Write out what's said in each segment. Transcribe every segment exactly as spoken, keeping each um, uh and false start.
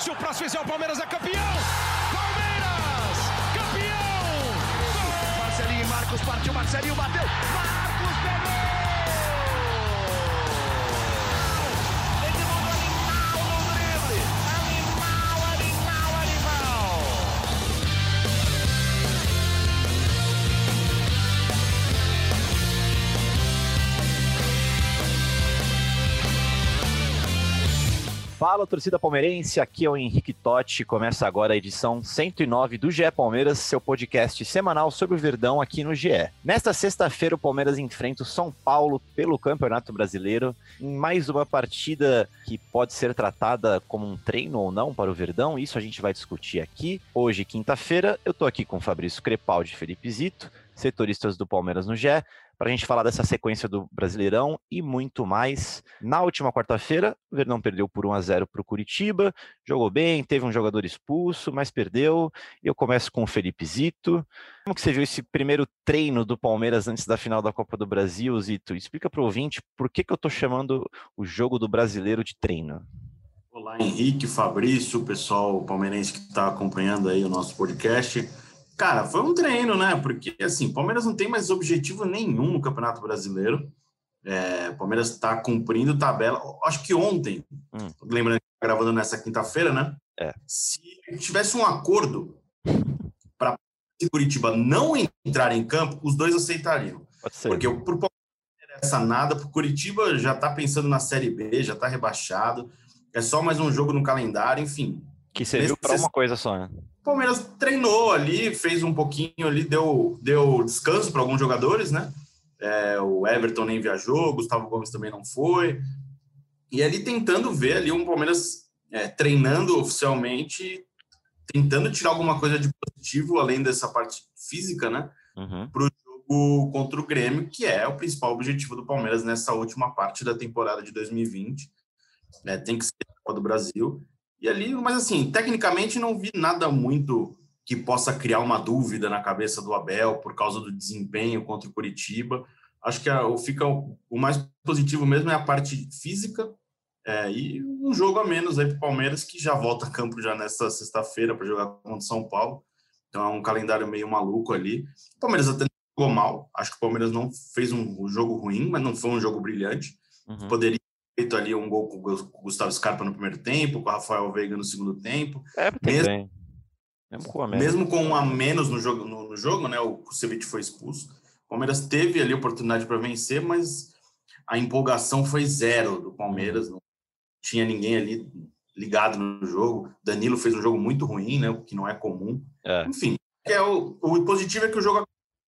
Se o próximo fizer, o Palmeiras é campeão! Palmeiras! Campeão! Marcelinho e Marcos partiu, Marcelinho bateu! Marcos pegou! Esse mundo animal no drible! Animal, animal, animal! Fala, torcida palmeirense, aqui é o Henrique Totti, começa agora a edição cento e nove do G E Palmeiras, seu podcast semanal sobre o Verdão aqui no G E. Nesta sexta-feira o Palmeiras enfrenta o São Paulo pelo Campeonato Brasileiro, em mais uma partida que pode ser tratada como um treino ou não para o Verdão, isso a gente vai discutir aqui. Hoje, quinta-feira, eu tô aqui com o Fabrício Crepaldi e Felipe Zito, setoristas do Palmeiras no G E, para a gente falar dessa sequência do Brasileirão e muito mais. Na última quarta-feira, o Verdão perdeu por um a zero para o Curitiba, jogou bem, teve um jogador expulso, mas perdeu. Eu começo com o Felipe Zito. Como que você viu esse primeiro treino do Palmeiras antes da final da Copa do Brasil, Zito? Explica para o ouvinte por que, que eu estou chamando o jogo do Brasileiro de treino. Olá, Henrique, Fabrício, pessoal palmeirense que está acompanhando aí o nosso podcast. Cara, foi um treino, né? Porque, assim, o Palmeiras não tem mais objetivo nenhum no Campeonato Brasileiro. É, o Palmeiras está cumprindo tabela. Acho que ontem, hum. lembrando que está gravando nessa quinta-feira, né? É. Se tivesse um acordo para Curitiba não entrar em campo, os dois aceitariam. Pode ser. Porque o Palmeiras não interessa nada, o Curitiba já está pensando na Série B, já está rebaixado. É só mais um jogo no calendário, enfim. Que serviu para uma coisa só, né? O Palmeiras treinou ali, fez um pouquinho ali, deu, deu descanso para alguns jogadores, né? É, o Everton nem viajou, o Gustavo Gomes também não foi. E ali tentando ver ali um Palmeiras é, treinando oficialmente, tentando tirar alguma coisa de positivo, além dessa parte física, né? Uhum. Para o jogo contra o Grêmio, que é o principal objetivo do Palmeiras nessa última parte da temporada de dois mil e vinte. É, tem que ser a Copa do Brasil. E ali, mas assim, tecnicamente não vi nada muito que possa criar uma dúvida na cabeça do Abel por causa do desempenho contra o Curitiba. Acho que a, fica o, o mais positivo mesmo é a parte física é, e um jogo a menos aí para o Palmeiras, que já volta a campo já nesta sexta-feira para jogar contra o São Paulo. Então é um calendário meio maluco ali. O Palmeiras até jogou mal. Acho que o Palmeiras não fez um, um jogo ruim, mas não foi um jogo brilhante. Uhum. Poderia feito ali um gol com o Gustavo Scarpa no primeiro tempo, com o Rafael Veiga no segundo tempo. É, mesmo, bem. Mesmo com, a menos. mesmo com um a menos no jogo, no, no jogo, né? O Kusevich foi expulso. O Palmeiras teve ali a oportunidade para vencer, mas a empolgação foi zero do Palmeiras. Não tinha ninguém ali ligado no jogo. Danilo fez um jogo muito ruim, né? O que não é comum. É. Enfim, é o, o positivo é que o jogo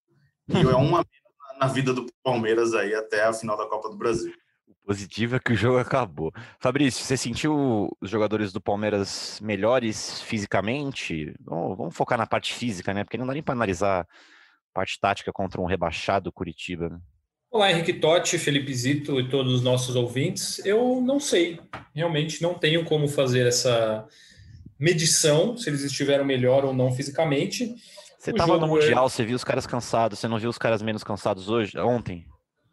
é um a menos na vida do Palmeiras aí até a final da Copa do Brasil. Positivo é que o jogo acabou. Fabrício, você sentiu os jogadores do Palmeiras melhores fisicamente? Vamos, vamos focar na parte física, né? Porque não dá nem para analisar a parte tática contra um rebaixado Curitiba, né? Olá, Henrique Totti, Felipe Zito e todos os nossos ouvintes. Eu não sei, realmente não tenho como fazer essa medição, se eles estiveram melhor ou não fisicamente. Você estava no Mundial, é... você viu os caras cansados, você não viu os caras menos cansados hoje, ontem?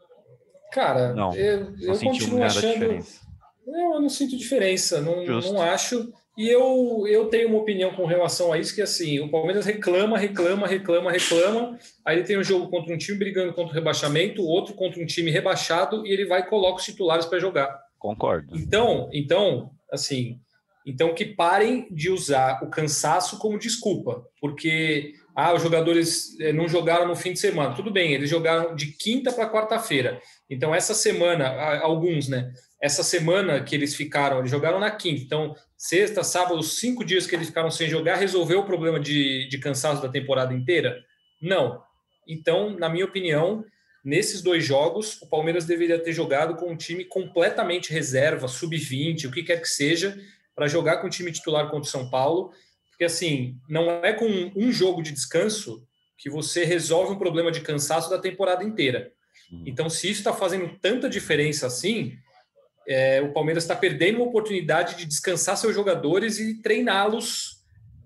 Cara, não, eu, não eu continuo achando... Não, eu não sinto diferença, não, não acho. E eu, eu tenho uma opinião com relação a isso, que assim, o Palmeiras reclama, reclama, reclama, reclama, aí ele tem um jogo contra um time brigando contra o rebaixamento, outro contra um time rebaixado, e ele vai e coloca os titulares para jogar. Concordo. Então, então, assim, então que parem de usar o cansaço como desculpa, porque... Ah, os jogadores não jogaram no fim de semana. Tudo bem, eles jogaram de quinta para quarta-feira. Então, essa semana, alguns, né? Essa semana que eles ficaram, eles jogaram na quinta. Então, sexta, sábado, os cinco dias que eles ficaram sem jogar, resolveu o problema de, de cansaço da temporada inteira? Não. Então, na minha opinião, nesses dois jogos, o Palmeiras deveria ter jogado com um time completamente reserva, sub vinte, o que quer que seja, para jogar com o time titular contra o São Paulo. Porque, assim, não é com um jogo de descanso que você resolve um problema de cansaço da temporada inteira. Então, se isso está fazendo tanta diferença assim, é, o Palmeiras está perdendo uma oportunidade de descansar seus jogadores e treiná-los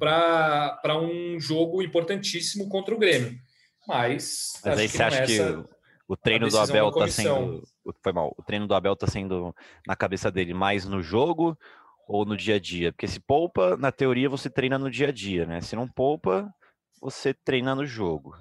para um jogo importantíssimo contra o Grêmio. Mas, Mas aí você acha que o treino do Abel está sendo... Foi mal. O treino do Abel está sendo na cabeça dele mais no jogo... Ou no dia a dia? Porque se poupa, na teoria você treina no dia a dia, né? Se não poupa, você treina no jogo.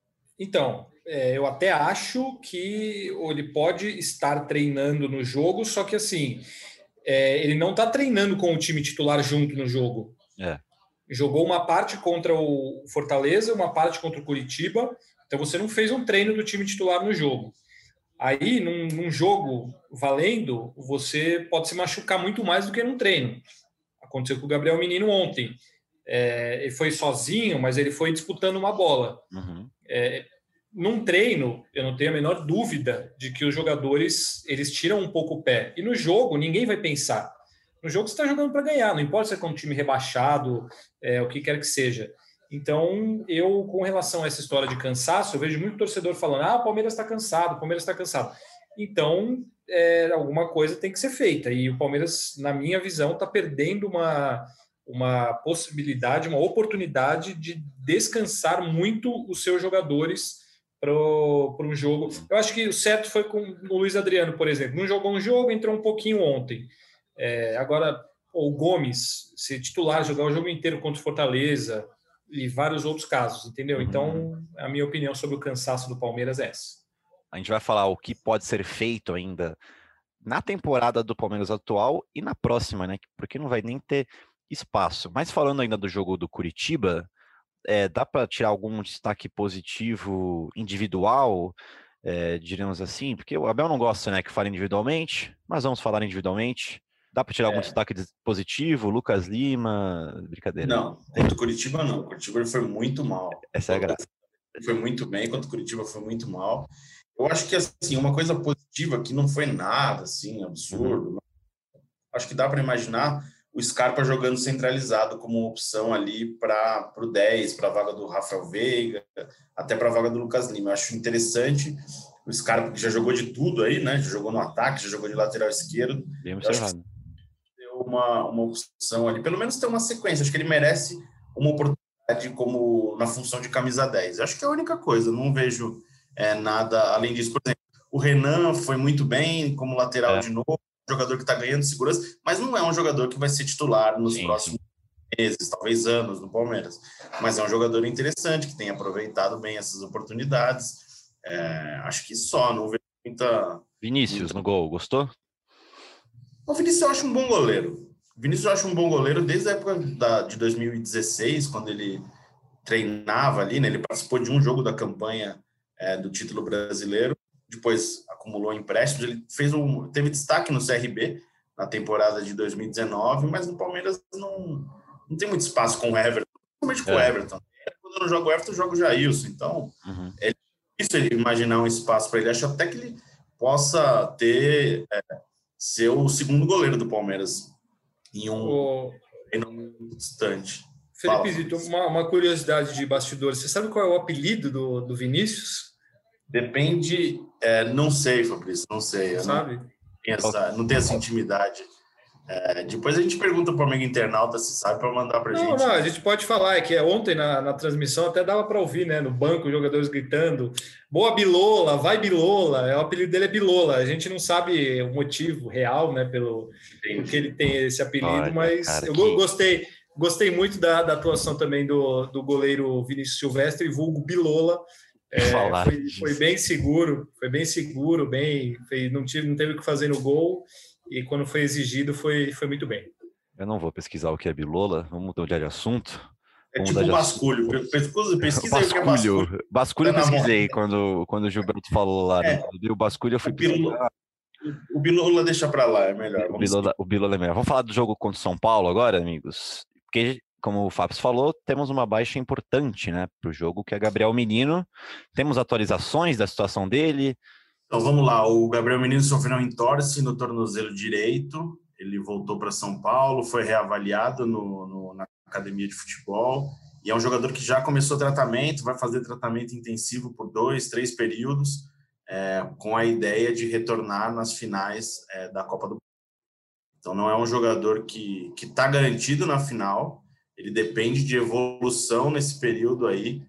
Então, é, eu até acho que ele pode estar treinando no jogo, só que assim, é, ele não está treinando com o time titular junto no jogo. É. Jogou uma parte contra o Fortaleza, uma parte contra o Curitiba, então você não fez um treino do time titular no jogo. Aí, num, num jogo valendo, você pode se machucar muito mais do que num treino. Aconteceu com o Gabriel Menino ontem. É, ele foi sozinho, mas ele foi disputando uma bola. Uhum. É, num treino, eu não tenho a menor dúvida de que os jogadores eles tiram um pouco o pé. E no jogo, ninguém vai pensar. No jogo, você está jogando para ganhar, não importa se é com um time rebaixado, é, o que quer que seja. Então, eu, com relação a essa história de cansaço, eu vejo muito torcedor falando: ah, o Palmeiras está cansado, o Palmeiras está cansado. Então, é, alguma coisa tem que ser feita. E o Palmeiras, na minha visão, está perdendo uma, uma possibilidade, uma oportunidade de descansar muito os seus jogadores para um jogo. Eu acho que o certo foi com o Luiz Adriano, por exemplo. Não jogou um jogo, entrou um pouquinho ontem. É, agora, o Gomes, se titular, jogar o jogo inteiro contra o Fortaleza e vários outros casos, entendeu? Então, a minha opinião sobre o cansaço do Palmeiras é essa. A gente vai falar o que pode ser feito ainda na temporada do Palmeiras atual e na próxima, né? Porque não vai nem ter espaço. Mas falando ainda do jogo do Curitiba, é, dá para tirar algum destaque positivo individual, é, diríamos assim? Porque o Abel não gosta, né, que fale individualmente, mas vamos falar individualmente. Dá para tirar é. algum destaque positivo? Lucas Lima, brincadeira. Não, contra o Curitiba não. O Curitiba ele foi muito mal. Essa é a graça. Ele foi muito bem, contra o Curitiba foi muito mal. Eu acho que, assim, uma coisa positiva que não foi nada, assim, absurdo. Uhum. Acho que dá para imaginar o Scarpa jogando centralizado como opção ali para o dez, para a vaga do Rafael Veiga, até para a vaga do Lucas Lima. Eu acho interessante o Scarpa, que já jogou de tudo aí, né? Já jogou no ataque, já jogou de lateral esquerdo. Bem observado. Uma, uma opção ali, pelo menos ter uma sequência. Acho que ele merece uma oportunidade como na função de camisa dez. Acho que é a única coisa, não vejo é, nada além disso. Por exemplo, o Renan foi muito bem como lateral é. de novo, jogador que está ganhando segurança, mas não é um jogador que vai ser titular nos sim, próximos sim. meses, talvez anos no Palmeiras. Mas é um jogador interessante, que tem aproveitado bem essas oportunidades. É, acho que só, não vejo muita... Vinícius muita... no gol, gostou? O Vinícius eu acho um bom goleiro. O Vinícius eu acho um bom goleiro desde a época da, de dois mil e dezesseis, quando ele treinava ali, né? Ele participou de um jogo da campanha é, do título brasileiro, depois acumulou empréstimos, ele fez um, teve destaque no C R B na temporada de dois mil e dezenove, mas no Palmeiras não, não tem muito espaço com o Everton, principalmente com é. o Everton. Quando eu não jogo o Everton, eu jogo o Jailson, então uhum. é difícil ele imaginar um espaço para ele. Acho até que ele possa ter... É, ser o segundo goleiro do Palmeiras em um o... em distante. Felipe Zito, uma, uma curiosidade de bastidores. Você sabe qual é o apelido do, do Vinícius? Depende... É, não sei, Fabrício, não sei. Eu sabe? Não tenho essa, não tenho essa intimidade. É, depois a gente pergunta para o amigo internauta se sabe para mandar para a gente. Não, não, a gente pode falar. É que ontem na, na transmissão até dava para ouvir, né? No banco, os jogadores gritando: boa Bilola, vai Bilola. O apelido dele é Bilola. A gente não sabe o motivo real, né? Pelo porque ele tem esse apelido, olha, mas cara, eu que... gostei, gostei muito da, da atuação também do, do goleiro Vinícius Silvestre, vulgo Bilola. É, foi, foi bem seguro, foi bem seguro, bem, foi, não, tive, não teve o que fazer no gol. E quando foi exigido, foi, foi muito bem. Eu não vou pesquisar o que é Bilola, vamos mudar de assunto. É tipo basculho. Pesquisa, pesquisa basculho. O que é basculho. Basculho eu pesquisei quando, quando o Gilberto falou lá. É. O basculho eu fui pesquisar. O Bilola deixa pra lá, é melhor. O Bilola, o Bilola é melhor. Vamos falar do jogo contra o São Paulo agora, amigos? Porque, como o Fábio falou, temos uma baixa importante, né, pro jogo, que é Gabriel Menino. Temos atualizações da situação dele. Então vamos lá, o Gabriel Menino sofreu um entorse no tornozelo direito, ele voltou para São Paulo, foi reavaliado no, no, na academia de futebol, e é um jogador que já começou tratamento, vai fazer tratamento intensivo por dois, três períodos, é, com a ideia de retornar nas finais é, da Copa do Mundo. Então não é um jogador que que está garantido na final, ele depende de evolução nesse período aí,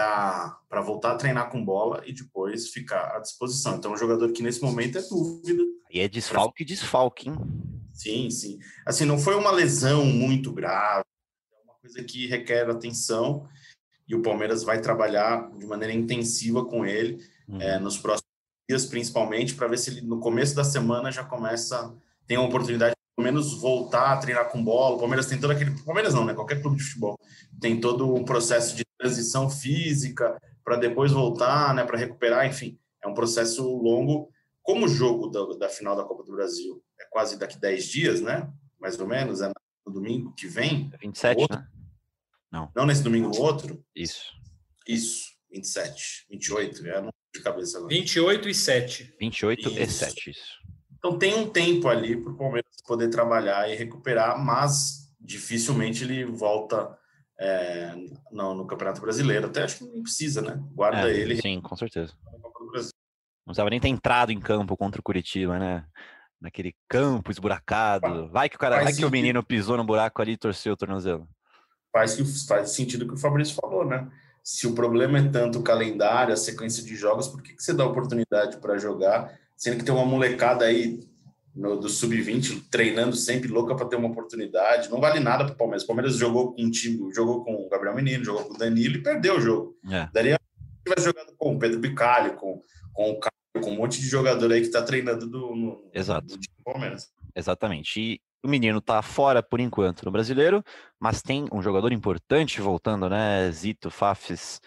para voltar a treinar com bola e depois ficar à disposição. Então, é um jogador que nesse momento é dúvida. E é desfalque, desfalque, hein? Sim, sim. Assim, não foi uma lesão muito grave, é uma coisa que requer atenção e o Palmeiras vai trabalhar de maneira intensiva com ele uhum. é, nos próximos dias, principalmente, para ver se ele no começo da semana já começa, tem a oportunidade de pelo menos voltar a treinar com bola. O Palmeiras tem todo aquele... Palmeiras não, né? Qualquer clube de futebol tem todo um processo de transição física para depois voltar, né? Para recuperar, enfim. É um processo longo. Como o jogo da, da final da Copa do Brasil é quase daqui dez dias, né? Mais ou menos, é no domingo que vem. É vinte e sete, outro, né? Não. Não nesse domingo, o outro? Isso. Isso, vinte e sete, vinte e oito, é não de cabeça agora. vinte e oito e sete. vinte e oito isso. E sete, isso. Então tem um tempo ali para o Palmeiras poder trabalhar e recuperar, mas dificilmente ele volta é, no, no Campeonato Brasileiro. Até acho que nem precisa, né? Guarda é, ele. Sim, com certeza. Não precisava nem ter entrado em campo contra o Curitiba, né? Naquele campo esburacado. Vai que o cara, vai que o menino pisou no buraco ali e torceu o tornozelo. Faz, faz sentido o que o Fabrício falou, né? Se o problema é tanto o calendário, a sequência de jogos, por que, que você dá oportunidade para jogar, sendo que tem uma molecada aí no, do sub vinte treinando sempre, louca para ter uma oportunidade? Não vale nada para o Palmeiras. O Palmeiras jogou com um time, jogou com o Gabriel Menino, jogou com o Danilo e perdeu o jogo. É. Daria se tivesse jogado com o Pedro Bicalho, com, com o Caio, com um monte de jogador aí que está treinando do, no, Exato. no time do Palmeiras. Exatamente. E o menino tá fora por enquanto no Brasileiro, mas tem um jogador importante voltando, né? Zito, Fafis,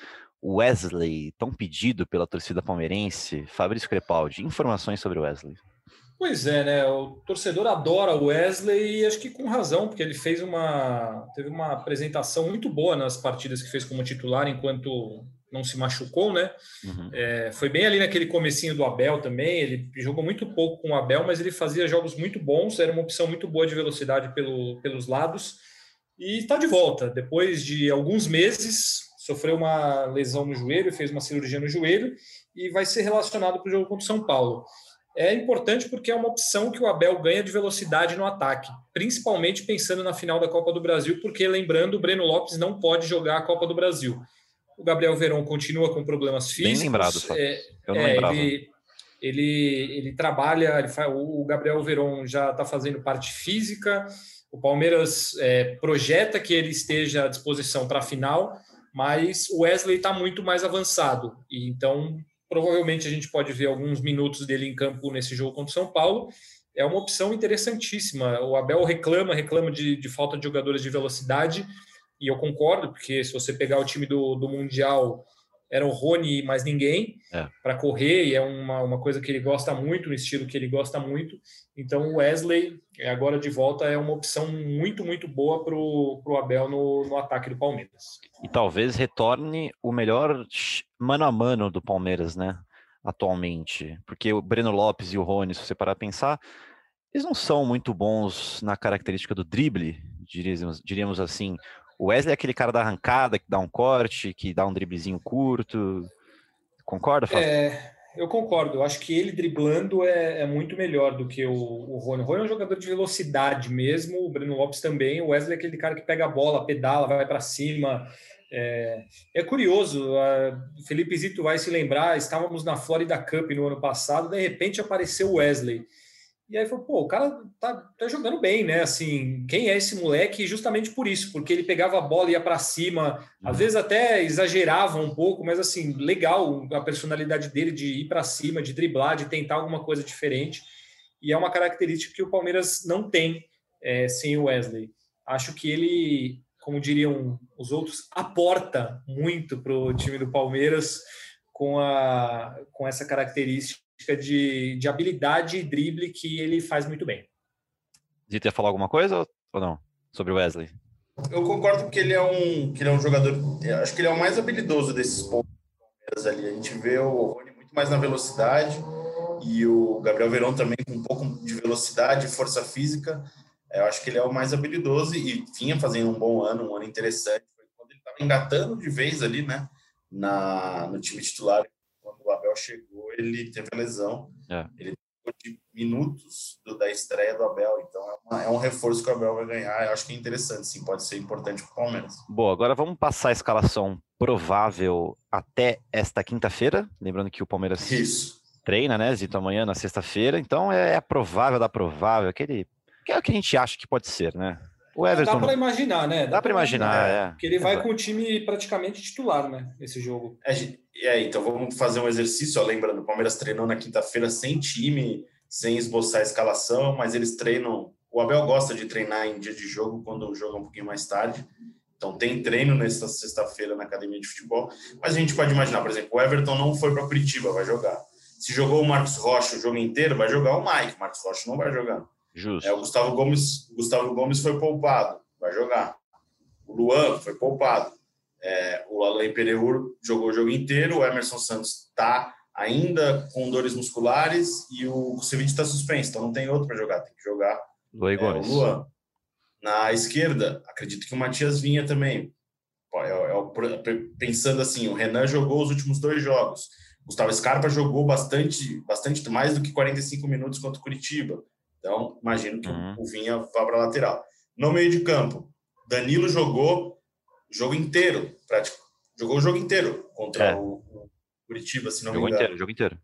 Wesley, tão pedido pela torcida palmeirense. Fabrício Crepaldi, informações sobre o Wesley. Pois é, né? O torcedor adora o Wesley e acho que com razão, porque ele fez uma teve uma apresentação muito boa nas partidas que fez como titular enquanto não se machucou, né? Uhum. É, foi bem ali naquele comecinho do Abel também, ele jogou muito pouco com o Abel, mas ele fazia jogos muito bons, era uma opção muito boa de velocidade pelo, pelos lados, e está de volta. Depois de alguns meses, sofreu uma lesão no joelho, fez uma cirurgia no joelho, e vai ser relacionado para o jogo contra o São Paulo. É importante porque é uma opção que o Abel ganha de velocidade no ataque, principalmente pensando na final da Copa do Brasil, porque, lembrando, o Breno Lopes não pode jogar a Copa do Brasil. O Gabriel Veron continua com problemas físicos. Bem lembrado, só. É, Eu não é, lembrava. Ele, ele, ele trabalha, ele faz, o Gabriel Veron já está fazendo parte física, o Palmeiras é, projeta que ele esteja à disposição para a final, mas o Wesley está muito mais avançado, e então provavelmente a gente pode ver alguns minutos dele em campo nesse jogo contra o São Paulo. É uma opção interessantíssima. O Abel reclama, reclama de, de falta de jogadores de velocidade, e eu concordo, porque se você pegar o time do, do Mundial, era o Rony e mais ninguém é. para correr, e é uma, uma coisa que ele gosta muito, um estilo que ele gosta muito. Então o Wesley, agora de volta, é uma opção muito, muito boa para o Abel no, no ataque do Palmeiras. E talvez retorne o melhor mano a mano do Palmeiras, né, atualmente. Porque o Breno Lopes e o Rony, se você parar a pensar, eles não são muito bons na característica do drible, diríamos, diríamos assim. O Wesley é aquele cara da arrancada, que dá um corte, que dá um driblezinho curto. Concorda, Fábio? É, eu concordo. Eu acho que ele driblando é, é muito melhor do que o, o Rony. O Rony é um jogador de velocidade mesmo, o Breno Lopes também. O Wesley é aquele cara que pega a bola, pedala, vai para cima. É, é curioso, o Felipe Zito vai se lembrar, estávamos na Florida Cup no ano passado, de repente apareceu o Wesley. E aí falou, pô, o cara tá, tá jogando bem, né? Assim, quem é esse moleque? Justamente por isso, porque ele pegava a bola e ia para cima, às vezes até exagerava um pouco, mas assim, legal a personalidade dele de ir para cima, de driblar, de tentar alguma coisa diferente. E é uma característica que o Palmeiras não tem é, sem o Wesley. Acho que ele, como diriam os outros, aporta muito para o time do Palmeiras com, a, com essa característica De, de habilidade e drible que ele faz muito bem. Zito ia falar alguma coisa ou não sobre o Wesley? Eu concordo que ele é um, que ele é um jogador, acho que ele é o mais habilidoso desses pontos ali. A gente vê o Rony muito mais na velocidade e o Gabriel Veron também com um pouco de velocidade e força física. Eu acho que ele é o mais habilidoso e vinha fazendo um bom ano, um ano interessante. Foi quando ele estava engatando de vez ali, né, na, no time titular. Quando o Abel chegou, ele teve a lesão. É. Ele ficou de minutos do, da estreia do Abel. Então, é, uma, é um reforço que o Abel vai ganhar. Eu acho que é interessante, sim. Pode ser importante para o Palmeiras. Boa, agora vamos passar a escalação provável até esta quinta-feira. Lembrando que o Palmeiras Isso. treina, né, Zito, amanhã na sexta-feira. Então, é a provável da provável. Aquele, Que é o que a gente acha que pode ser, né? O Everton... Dá para imaginar, né? Dá, dá para imaginar, imaginar, é. Porque ele vai com o time praticamente titular, né? Nesse jogo. É, é, então vamos fazer um exercício. Ó, lembrando, o Palmeiras treinou na quinta-feira sem time, sem esboçar a escalação, mas eles treinam... O Abel gosta de treinar em dia de jogo, quando o jogo é um pouquinho mais tarde. Então tem treino nessa sexta-feira na academia de futebol. Mas a gente pode imaginar, por exemplo, o Everton não foi para Curitiba, vai jogar. Se jogou o Marcos Rocha o jogo inteiro, vai jogar o Mike. O Marcos Rocha não vai jogar. Justo. É, o Gustavo Gomes, o Gustavo Gomes foi poupado, vai jogar. O Luan foi poupado. É, o Alain Pereur jogou o jogo inteiro. O Emerson Santos está ainda com dores musculares e o Kusevich está suspenso, então não tem outro para jogar, tem que jogar Luan é, o Luan. Na esquerda, acredito que o Matias Vinha também. É, é, pensando assim, o Renan jogou os últimos dois jogos. Gustavo Scarpa jogou bastante, bastante mais do que quarenta e cinco minutos contra o Curitiba. Então, imagino que uhum. o Vinha vá para a lateral. No meio de campo, Danilo jogou o jogo inteiro, prático. Jogou o jogo inteiro contra é. o, o Curitiba, se não jogo me engano. Inteiro, jogo inteiro.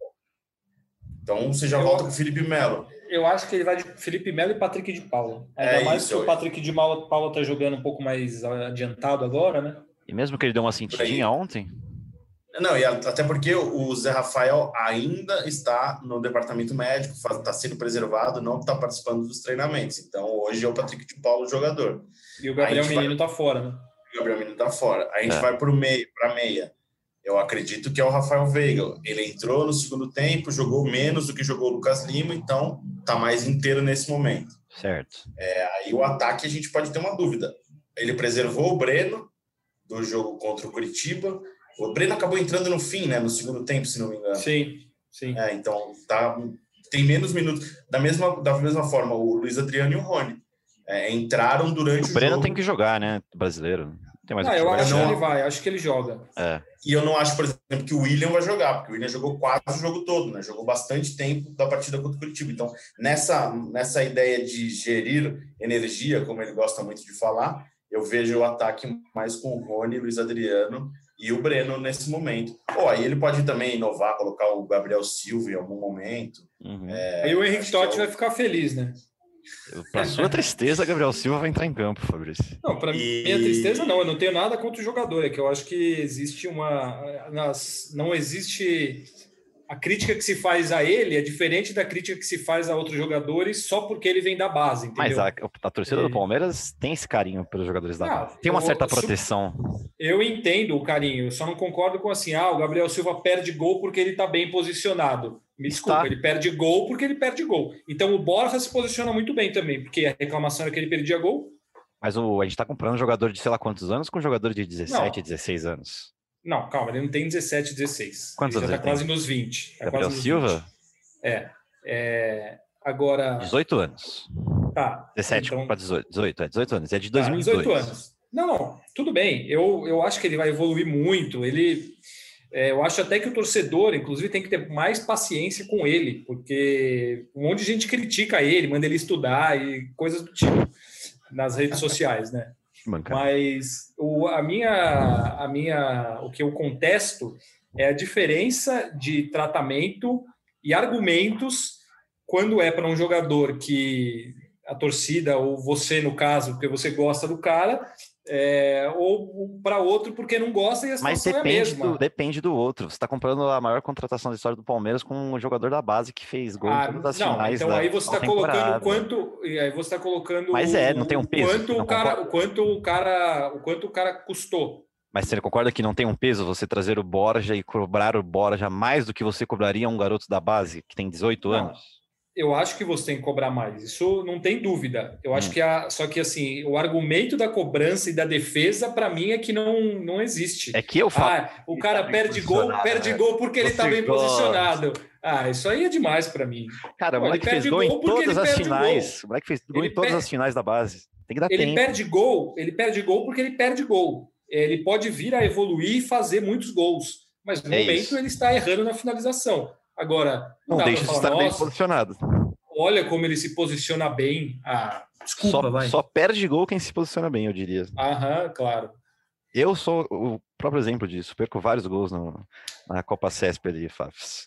Então, você já eu, volta com o Felipe Melo. Eu acho que ele vai de Felipe Melo e Patrick de Paula. Ainda é mais isso, que o Patrick de Paula está jogando um pouco mais adiantado agora, né? E mesmo que ele deu uma sentidinha ontem... Não, e até porque o Zé Rafael ainda está no departamento médico, está sendo preservado, não está participando dos treinamentos. Então, hoje é o Patrick de Paulo o jogador. E o Gabriel Menino está vai... fora, né? O Gabriel Menino está fora. A gente é. vai para o meio, para a meia. Eu acredito que é o Rafael Veiga. Ele entrou no segundo tempo, jogou menos do que jogou o Lucas Lima, então está mais inteiro nesse momento. Certo. É, aí o ataque a gente pode ter uma dúvida. Ele preservou o Breno do jogo contra o Curitiba. O Breno acabou entrando no fim, né? No segundo tempo, se não me engano. Sim, sim. É, então, tá, tem menos minutos. Da mesma, da mesma forma, o Luiz Adriano e o Rony é, entraram durante o, o jogo. O Breno tem que jogar, né? Brasileiro. Tem mais ah, eu acho não... que ele vai. Acho que ele joga. É. E eu não acho, por exemplo, que o William vai jogar, porque o William jogou quase o jogo todo, né? Jogou bastante tempo da partida contra o Curitiba. Então, nessa, nessa ideia de gerir energia, como ele gosta muito de falar, eu vejo o ataque mais com o Rony, Luiz Adriano e o Breno nesse momento. Ou aí ele pode também inovar, colocar o Gabriel Silva em algum momento. Uhum. É, aí o Henrique Totti é o... vai ficar feliz, né? Para sua tristeza, Gabriel Silva vai entrar em campo, Fabrício. Não, para e... minha tristeza não, eu não tenho nada contra o jogador, é que eu acho que existe uma... Nas... Não existe... A crítica que se faz a ele é diferente da crítica que se faz a outros jogadores só porque ele vem da base, entendeu? Mas a, a torcida do Palmeiras tem esse carinho pelos jogadores da não, base. Tem uma eu, certa proteção. Eu entendo o carinho, eu só não concordo com assim, ah, o Gabriel Silva perde gol porque ele está bem posicionado. Me desculpa, Está. ele perde gol porque ele perde gol. Então o Borja se posiciona muito bem também, porque a reclamação era que ele perdia gol. Mas o, a gente está comprando um jogador de sei lá quantos anos com um jogador de dezessete, não. dezesseis anos. Não, calma, ele não tem dezessete, dezesseis. Quantos ele anos já está quase nos vinte. Tá Gabriel quase Silva? vinte. É, é. Agora. dezoito anos. Tá. dezessete então... para dezoito. dezoito, é dezoito anos. É de dois mil e dois. Tá, dezoito anos. Não, não, tudo bem. Eu, eu acho que ele vai evoluir muito. Ele. É, eu acho até que o torcedor, inclusive, tem que ter mais paciência com ele, porque um monte de gente critica ele, manda ele estudar e coisas do tipo nas redes sociais, né? Bancada. Mas o, a minha, a minha, o que eu contesto é a diferença de tratamento e argumentos quando é para um jogador que a torcida, ou você no caso, porque você gosta do cara, é, ou para outro porque não gosta e a situação Mas depende, é a mesma. Do, depende do outro. Você está comprando a maior contratação da história do Palmeiras com um jogador da base que fez gol ah, em todas as não, finais. Então da, aí você está colocando quanto, aí você está colocando. Mas é, não tem um peso. Quanto o cara, o quanto o cara, o quanto o cara custou. Mas você concorda que não tem um peso você trazer o Borja e cobrar o Borja mais do que você cobraria um garoto da base que tem dezoito não. anos? Eu acho que você tem que cobrar mais, isso não tem dúvida. Eu acho hum. que a, só que assim, o argumento da cobrança e da defesa, para mim, é que não, não existe. É que eu falo. Ah, o cara tá perde gol, perde gol porque ele está bem gosta. posicionado. Ah, isso aí é demais para mim. Cara, o moleque fez gol em todas as finais. O moleque fez gol em todas as finais da base. Tem que dar ele tempo. perde gol, ele perde gol porque ele perde gol. Ele pode vir a evoluir e fazer muitos gols, mas no é momento isso. ele está errando na finalização. Agora, não, não deixa de estar bem posicionado. Olha como ele se posiciona bem. Ah, desculpa, só, vai. Só perde gol quem se posiciona bem, eu diria. Aham, claro. Eu sou o próprio exemplo disso. Perco vários gols no, na Copa C E S P ali, Fafs.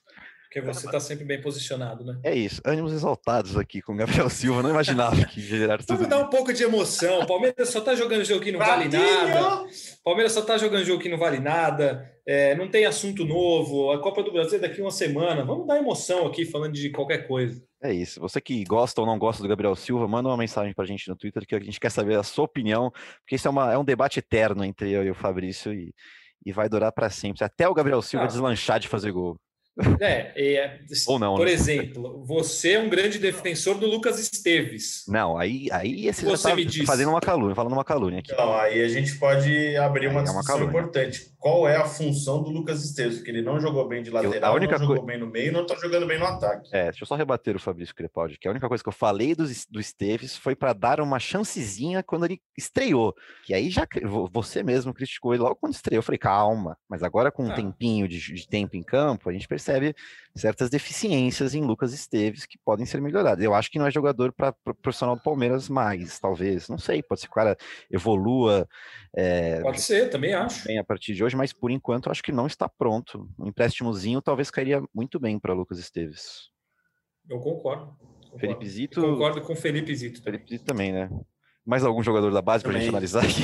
Porque você está sempre bem posicionado, né? É isso, ânimos exaltados aqui com o Gabriel Silva. Não imaginava que gerar tudo. Vamos dar um pouco de emoção. O Palmeiras só está jogando jogo que não vale nada. O Palmeiras só está jogando jogo que não vale nada. É, não tem assunto novo. A Copa do Brasil é daqui uma semana. Vamos dar emoção aqui falando de qualquer coisa. É isso. Você que gosta ou não gosta do Gabriel Silva, manda uma mensagem pra gente no Twitter que a gente quer saber a sua opinião, porque isso é, uma, é um debate eterno entre eu e o Fabrício e, e vai durar para sempre. Até o Gabriel Silva ah. deslanchar de fazer gol. É, é ou não, por né? exemplo, você é um grande defensor do Lucas Esteves. Não, aí, aí esse você já tá me disse. fazendo uma calúnia, falando uma calúnia aqui. Então, aí a gente pode abrir uma aí discussão é uma importante. Qual é a função do Lucas Esteves? Porque ele não jogou bem de lateral, eu, a única não jogou co... bem no meio, não tá jogando bem no ataque. É, deixa eu só rebater o Fabrício Crepaldi, que a única coisa que eu falei do, do Esteves foi para dar uma chancezinha quando ele estreou, que aí já você mesmo criticou ele logo quando estreou. Eu falei, calma, mas agora com um ah. tempinho de, de tempo em campo, a gente percebe certas deficiências em Lucas Esteves que podem ser melhoradas. Eu acho que não é jogador para profissional do Palmeiras mais, talvez, não sei, pode ser que o cara evolua. É, pode ser, também acho. Bem a partir de hoje, mas por enquanto eu acho que não está pronto. Um empréstimozinho talvez cairia muito bem para Lucas Esteves. Eu concordo. concordo. Felipe Zito. Eu concordo com o Felipe Zito. Felipe Zito também, né? Mais algum jogador da base para a gente analisar aqui?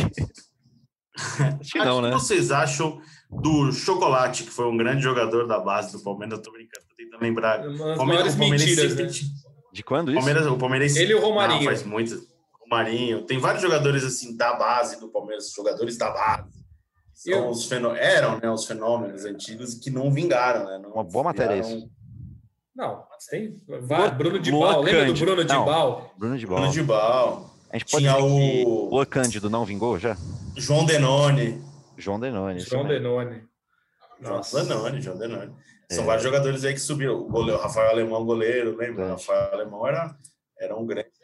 Acho que não, né? O que vocês acham do Chocolate, que foi um grande jogador da base do Palmeiras? Eu tô brincando, tô tentando lembrar. As Palmeiras, o Palmeiras mentiras, né? De quando isso? Palmeiras, o Palmeiras ele e o Romarinho. Não, faz muito. O Marinho. Tem vários jogadores assim da base do Palmeiras, jogadores da base. São Eu... os fenô... Eram, né, os fenômenos antigos que não vingaram, né? Não Uma boa matéria viraram... isso. Não, tem. Vai, Bruno Dibal. Lembra do Bruno Dibal? Bruno Dibal. Bruno Dibal. A gente pode Tinha dizer o Luan Cândido não vingou já? João Denoni. João Denoni. João Denoni. Nossa, Denoni, João Denoni. São é. vários jogadores aí que subiram. O goleiro, Rafael Alemão, goleiro, lembra? É. Rafael Alemão era, era um grande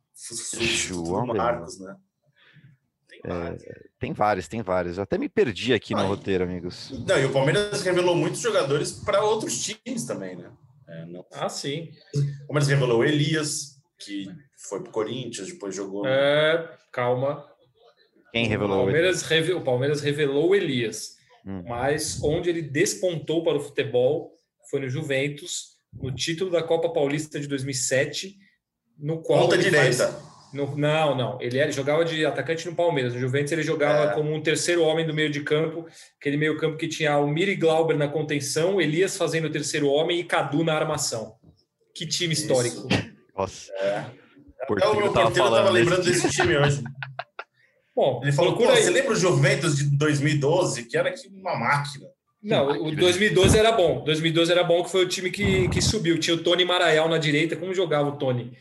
João Marcos, né? Tem vários. É, tem vários, tem vários. Eu até me perdi aqui Ai. no roteiro, amigos. Não, e o Palmeiras revelou muitos jogadores para outros times também, né? É, não... Ah, sim. O Palmeiras revelou o Elias, que foi pro Corinthians, depois jogou... É, calma. Quem revelou o Palmeiras? Reve... O Palmeiras revelou o Elias, hum. mas onde ele despontou para o futebol foi no Juventus, no título da Copa Paulista de dois mil e sete, no qual... Ponta direita. Faz... No... Não, não. Ele era... jogava de atacante no Palmeiras. No Juventus ele jogava é. como um terceiro homem do meio de campo, aquele meio campo que tinha o Miri Glauber na contenção, Elias fazendo o terceiro homem e Cadu na armação. Que time Isso. histórico. Nossa. É. Até o meu porteiro estava lembrando desse time hoje. Bom, ele falou, pô, você lembra o Juventus de dois mil e doze? Que era uma máquina. Não, máquina. O dois mil e doze era bom. dois mil e doze era bom, que foi o time que, que subiu. Tinha o Tony Maraial na direita. Como jogava o Tony?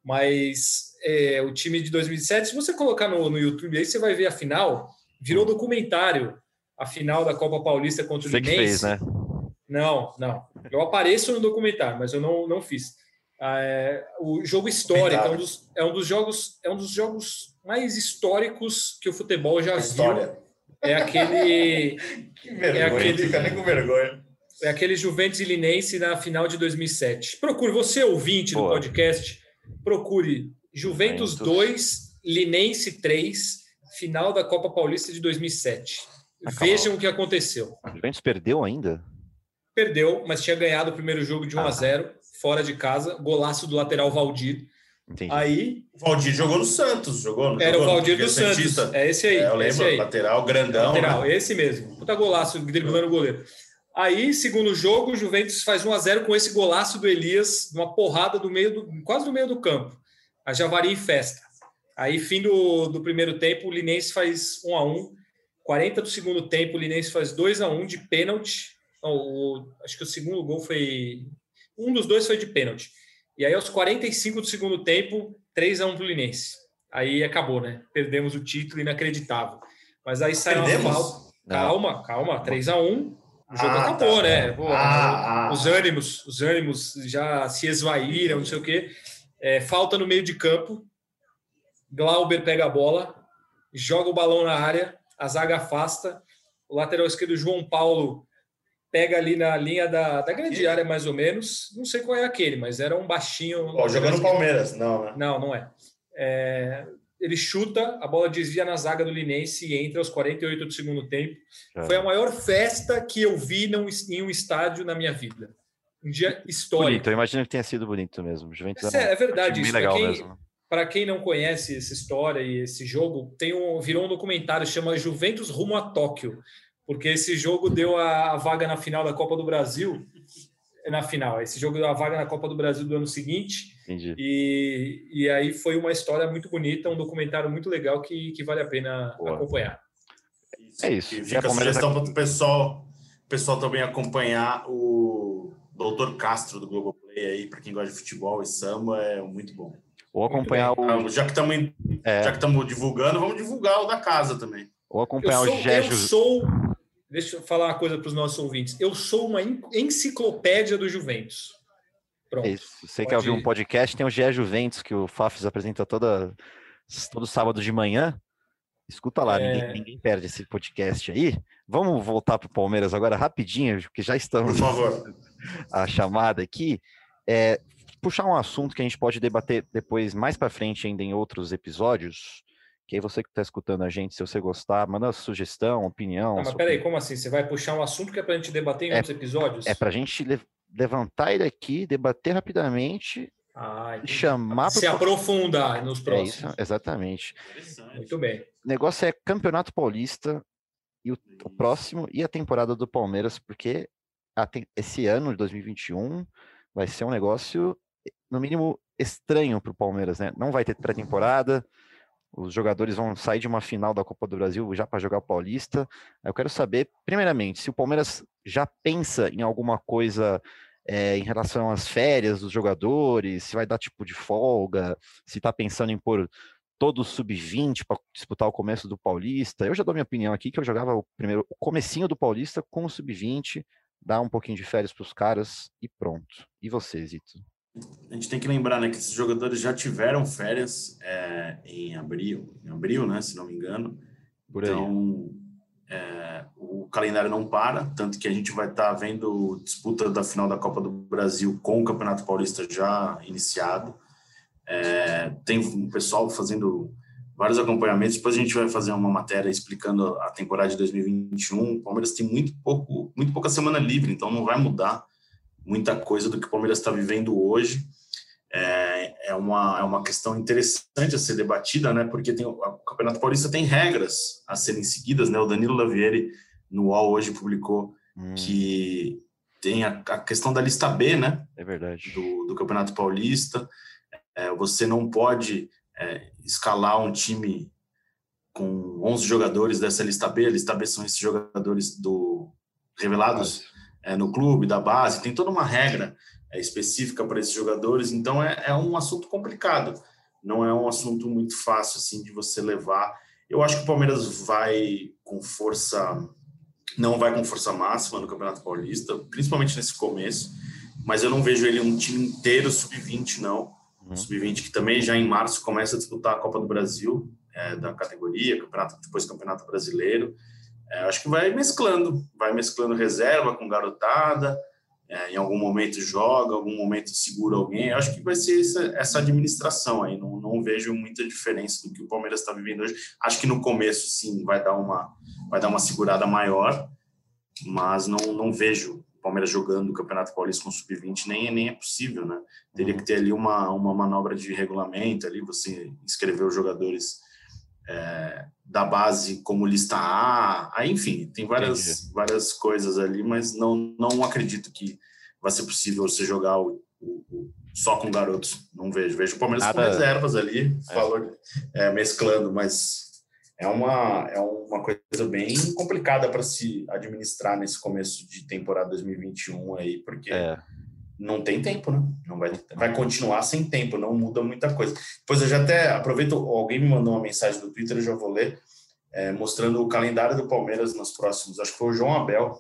Mas é, o time de dois mil e sete, se você colocar no, no YouTube, aí você vai ver a final. Virou documentário. A final da Copa Paulista contra o Você que fez, né? Não, não. Eu apareço no documentário, mas eu não, não fiz. É, o jogo histórico é um, dos, é um dos jogos é um dos jogos mais históricos que o futebol já História. viu. É aquele que vergonha, é aquele, fica nem com vergonha. É aquele Juventus e Linense na final de dois mil e sete. Procure, você ouvinte do podcast, procure Juventus dois, Linense três, final da Copa Paulista de dois mil e sete. Acabou. Vejam o que aconteceu. O Juventus perdeu ainda? Perdeu, mas tinha ganhado o primeiro jogo de um a zero. Fora de casa, golaço do lateral Valdir. Entendi. Aí, o Valdir jogou no Santos, jogou no Era jogou o Valdir do Santos. É esse aí. É, eu lembro, esse aí. lateral grandão. Lateral, né? esse mesmo. Puta golaço, driblando o goleiro. Aí, segundo jogo, o Juventus faz um a zero com esse golaço do Elias, uma porrada do meio do, quase do meio do campo. A Javari em festa. Aí, fim do, do primeiro tempo, o Linense faz um a um. quarenta do segundo tempo, o Linense faz dois a um de pênalti. Não, o, acho que o segundo gol foi... Um dos dois foi de pênalti. E aí, aos quarenta e cinco do segundo tempo, três a um para o Linense. Aí acabou, né? Perdemos o título, inacreditável. Mas aí saiu uma falta. Calma, calma. três a um. O jogo ah, acabou, tá, né? Pô, ah, os ânimos, os ânimos já se esvaíram, não sei o quê. É, falta no meio de campo. Glauber pega a bola, joga o balão na área, a zaga afasta. O lateral esquerdo, João Paulo, pega ali na linha da, da grande área, mais ou menos. Não sei qual é aquele, mas era um baixinho. Oh, jogando no Palmeiras, não, né? Não, não é. é. Ele chuta, a bola desvia na zaga do Linense e entra aos quarenta e oito do segundo tempo. É. Foi a maior festa que eu vi num, em um estádio na minha vida. um dia histórico. Bonito, eu imagino que tenha sido bonito mesmo. Juventus é, é verdade um isso. Bem legal quem, mesmo. Para quem não conhece essa história e esse jogo, tem um, virou um documentário, chama Juventus rumo a Tóquio, porque esse jogo deu a, a vaga na final da Copa do Brasil, na final, esse jogo deu a vaga na Copa do Brasil do ano seguinte. Entendi. E, e aí foi uma história muito bonita, um documentário muito legal que, que vale a pena Boa. acompanhar. É isso. E fica a sugestão para o pessoal, pessoal também acompanhar o doutor Castro do Globoplay aí, para quem gosta de futebol e samba, é muito bom. Ou acompanhar o... Já que estamos é. já que estamos divulgando, vamos divulgar o da casa também. Ou acompanhar eu sou, o Gégio... Eu sou... Deixa eu falar uma coisa para os nossos ouvintes. Eu sou uma enciclopédia do Juventus. Pronto. É isso. Você quer ouvir um podcast, tem o G E Juventus, que o Fafs apresenta toda, todo sábado de manhã. Escuta lá, é... ninguém, ninguém perde esse podcast aí. Vamos voltar para o Palmeiras agora rapidinho, porque já estamos... Por favor. A chamada aqui. É... Puxar um assunto que a gente pode debater depois, mais para frente, ainda em outros episódios, que aí você que está escutando a gente, se você gostar, manda sugestão, opinião. Não, mas peraí, como assim? Você vai puxar um assunto que é para a gente debater em é, outros episódios? É para a gente le- levantar ele aqui, debater rapidamente ah, e chamar... Se pro... aprofundar nos próximos. É isso, exatamente. Muito bem. O negócio é Campeonato Paulista e o, o próximo e a temporada do Palmeiras, porque a te- esse ano de dois mil e vinte e um vai ser um negócio... no mínimo, estranho para o Palmeiras, né? Não vai ter pré-temporada, os jogadores vão sair de uma final da Copa do Brasil já para jogar o Paulista. Eu quero saber, primeiramente, se o Palmeiras já pensa em alguma coisa é, em relação às férias dos jogadores, se vai dar tipo de folga, se está pensando em pôr todo o sub vinte para disputar o começo do Paulista. Eu já dou minha opinião aqui, que eu jogava o primeiro o comecinho do Paulista com o sub vinte, dar um pouquinho de férias para os caras e pronto. E você, Zito? A gente tem que lembrar, né, que esses jogadores já tiveram férias é, em abril, em abril, né, se não me engano. Por aí. Então, é, o calendário não para, tanto que a gente vai estar tá vendo disputa da final da Copa do Brasil com o Campeonato Paulista já iniciado. É, tem um pessoal fazendo vários acompanhamentos, depois a gente vai fazer uma matéria explicando a temporada de dois mil e vinte e um. O Palmeiras tem muito, pouco, muito pouca semana livre, então não vai mudar muita coisa do que o Palmeiras está vivendo hoje. É, é, uma, é uma questão interessante a ser debatida, né? Porque tem, o Campeonato Paulista tem regras a serem seguidas, né? O Danilo Lavieri, no U O L hoje, publicou hum. que tem a, a questão da lista B, né? É verdade. Do, do Campeonato Paulista. É, você não pode é, escalar um time com onze jogadores dessa lista B. A lista B são esses jogadores do revelados É, no clube, da base, tem toda uma regra é, específica para esses jogadores, então é, é um assunto complicado, não é um assunto muito fácil assim de você levar. Eu acho que o Palmeiras vai com força, não vai com força máxima no Campeonato Paulista, principalmente nesse começo, mas eu não vejo ele um time inteiro sub vinte, não. Uhum. sub vinte que também já em março começa a disputar a Copa do Brasil, é, da categoria, campeonato, depois Campeonato Brasileiro. É, acho que vai mesclando, vai mesclando reserva com garotada, é, em algum momento joga, em algum momento segura alguém. Eu acho que vai ser essa, essa administração aí, não, não vejo muita diferença do que o Palmeiras está vivendo hoje. Acho que no começo, sim, vai dar uma, vai dar uma segurada maior, mas não, não vejo o Palmeiras jogando o Campeonato Paulista com sub vinte, nem, nem é possível, né? Teria que ter ali uma, uma manobra de regulamento, ali você inscrever os jogadores É, da base como lista A, aí, enfim, tem várias, várias coisas ali, mas não, não acredito que vai ser possível você jogar o, o, o, só com garotos, não vejo, vejo o Palmeiras Nada. com reservas ali, é. Falou, é, mesclando, mas é uma, é uma coisa bem complicada para se administrar nesse começo de temporada dois mil e vinte e um aí, porque é. não tem tempo, né? Não vai, vai continuar sem tempo, não muda muita coisa. Depois eu já até aproveito, alguém me mandou uma mensagem no Twitter, eu já vou ler, é, mostrando o calendário do Palmeiras nos próximos, acho que foi o João Abel,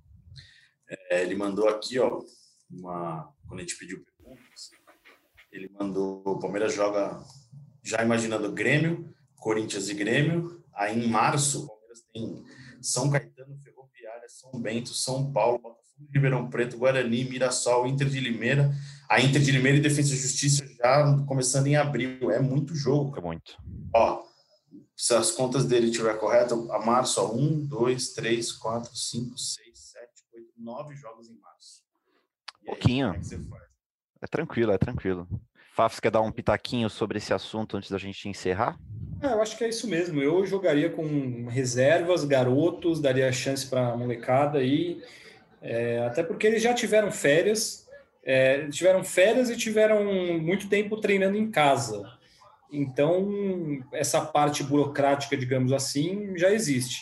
é, ele mandou aqui, ó, uma, quando a gente pediu perguntas, ele mandou, o Palmeiras joga, já imaginando Grêmio, Corinthians e Grêmio, aí em março, o Palmeiras tem São Caetano, Ferroviária, São Bento, São Paulo, Botafogo, Ribeirão Preto, Guarani, Mirassol, Inter de Limeira. A Inter de Limeira e Defensa e Justiça já começando em abril. É muito jogo. É muito. Ó, se as contas dele estiver corretas, a março, ó, um, dois, três, quatro, cinco, seis, sete, oito, nove jogos em março. E aí, Pouquinho. como é que você faz? É tranquilo, é tranquilo. Fafs, quer dar um pitaquinho sobre esse assunto antes da gente encerrar? É, eu acho que é isso mesmo. Eu jogaria com reservas, garotos, daria chance para a molecada aí, é, até porque eles já tiveram férias, é, tiveram férias e tiveram muito tempo treinando em casa. Então, essa parte burocrática, digamos assim, já existe.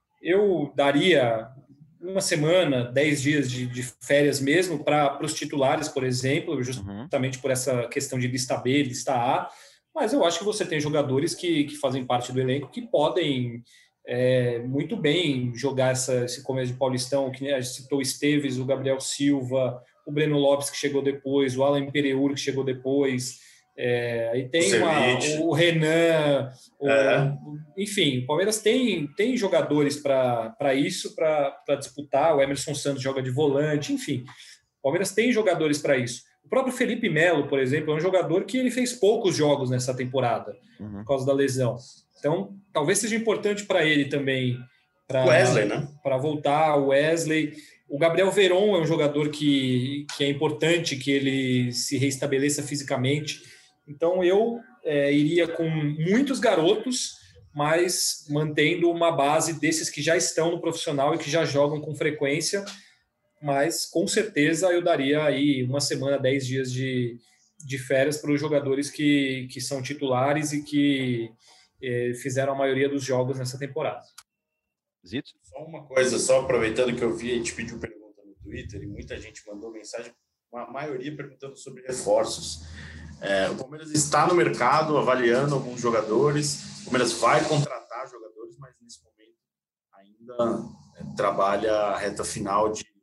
Eu daria uma semana, dez dias de, de férias mesmo para os titulares, por exemplo, justamente uhum. por essa questão de lista B, lista A, mas eu acho que você tem jogadores que, que fazem parte do elenco que podem é, muito bem jogar essa, esse começo de Paulistão, que a gente citou o Esteves, o Gabriel Silva, o Breno Lopes, que chegou depois, o Alan Pereur, que chegou depois, é, aí tem o, uma, o Renan, o, é. enfim, o Palmeiras tem, tem jogadores para isso, para disputar, o Emerson Santos joga de volante, enfim, o Palmeiras tem jogadores para isso. O próprio Felipe Melo, por exemplo, é um jogador que ele fez poucos jogos nessa temporada, uhum. por causa da lesão. Então, talvez seja importante para ele também, para Wesley, né? Para voltar, o Wesley. O Gabriel Veron é um jogador que, que é importante que ele se reestabeleça fisicamente. Então, eu é, iria com muitos garotos, mas mantendo uma base desses que já estão no profissional e que já jogam com frequência. Mas, com certeza, eu daria aí uma semana, dez dias de, de férias para os jogadores que, que são titulares e que eh, fizeram a maioria dos jogos nessa temporada. Zito? Só uma coisa, só aproveitando que eu vi, a gente pediu pergunta no Twitter e muita gente mandou mensagem, a maioria perguntando sobre reforços. É, o Palmeiras está no mercado avaliando alguns jogadores, o Palmeiras vai contratar jogadores, mas nesse momento ainda é, trabalha a reta final de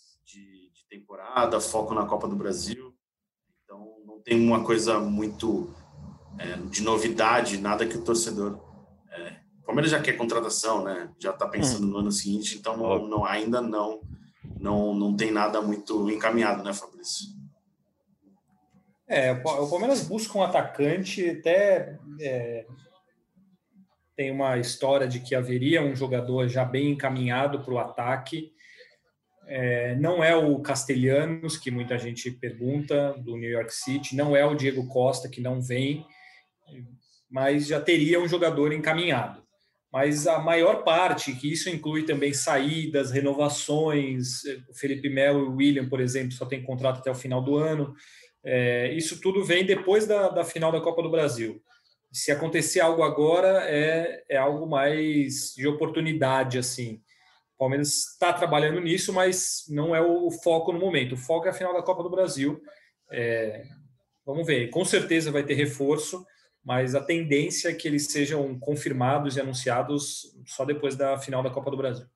temporada, foco na Copa do Brasil, então não tem uma coisa muito é, de novidade, nada que o torcedor é, o Palmeiras já quer contratação, né? Já está pensando hum. no ano seguinte, então não, não, ainda não, não não tem nada muito encaminhado, né, Fabrício? É, o Palmeiras busca um atacante, até é, tem uma história de que haveria um jogador já bem encaminhado para o ataque. É, não é o Castellanos, que muita gente pergunta, do New York City, não é o Diego Costa, que não vem, mas já teria um jogador encaminhado. Mas a maior parte, que isso inclui também saídas, renovações, o Felipe Melo e o William, por exemplo, só tem contrato até o final do ano, é, isso tudo vem depois da, da final da Copa do Brasil. Se acontecer algo agora, é, é algo mais de oportunidade, assim. O Palmeiras está trabalhando nisso, mas não é o foco no momento. O foco é a final da Copa do Brasil. É, vamos ver. Com certeza vai ter reforço, mas a tendência é que eles sejam confirmados e anunciados só depois da final da Copa do Brasil.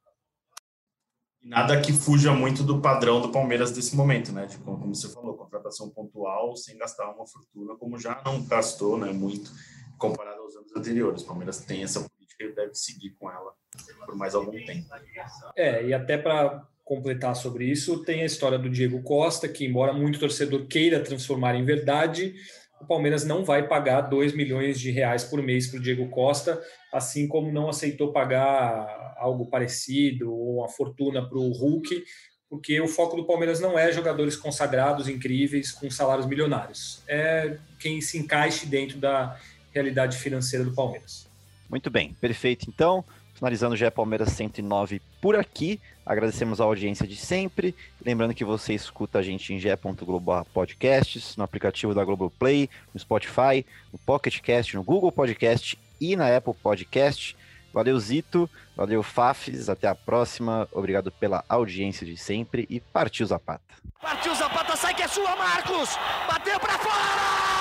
Nada que fuja muito do padrão do Palmeiras desse momento, né? De, como você falou, contratação pontual sem gastar uma fortuna, como já não gastou, né, muito comparado aos anos anteriores. O Palmeiras tem essa política e deve seguir com ela por mais algum tempo. É, e até para completar sobre isso, tem a história do Diego Costa, que embora muito torcedor queira transformar em verdade, o Palmeiras não vai pagar dois milhões de reais por mês para o Diego Costa, assim como não aceitou pagar algo parecido ou uma fortuna para o Hulk, porque o foco do Palmeiras não é jogadores consagrados, incríveis, com salários milionários. É quem se encaixe dentro da realidade financeira do Palmeiras. Muito bem, perfeito. Então, finalizando o G E Palmeiras cento e nove por aqui. Agradecemos a audiência de sempre. Lembrando que você escuta a gente em ge ponto globo barra podcasts, no aplicativo da Globoplay, no Spotify, no Pocket Cast, no Google Podcast e na Apple Podcast. Valeu, Zito. Valeu, Fafs. Até a próxima. Obrigado pela audiência de sempre e partiu Zapata. Partiu Zapata, sai que é sua, Marcos! Bateu pra fora!